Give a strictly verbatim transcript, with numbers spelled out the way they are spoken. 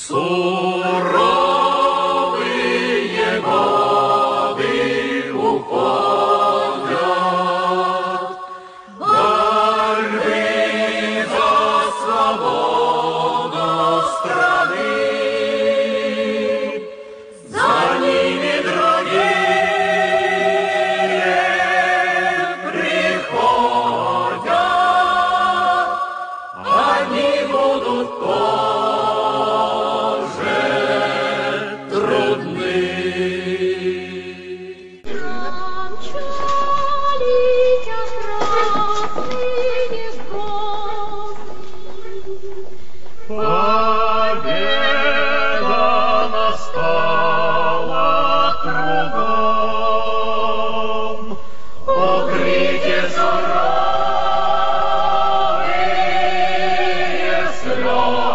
Суровые годы уходят, борьбы за свободу страны, за ними другие приходят, они будут тоже трудны. Промчались красные годы. Победа настала кругом, укрытие суровые слез.